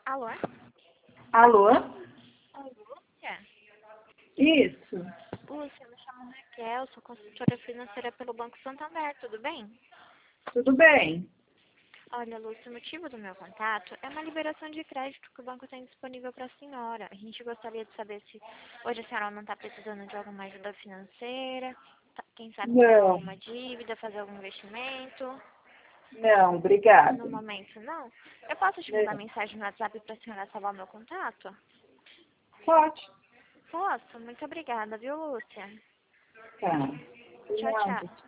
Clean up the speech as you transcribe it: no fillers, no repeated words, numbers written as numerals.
Alô? Alô? Oi, Lúcia? Isso. Lúcia, me chamo Raquel, sou consultora financeira pelo Banco Santander, tudo bem? Tudo bem? Olha, Lúcia, o motivo do meu contato é uma liberação de crédito que o banco tem disponível para a senhora. A gente gostaria de saber se hoje a senhora não está precisando de alguma ajuda financeira, quem sabe quitar Não, alguma dívida, fazer algum investimento. não, No obrigada. momento, não. Eu posso te mandar mensagem no WhatsApp para a senhora salvar o meu contato? Pode. Posso? Muito obrigada, viu, Lúcia? Tá. Tchau, Nada. tchau.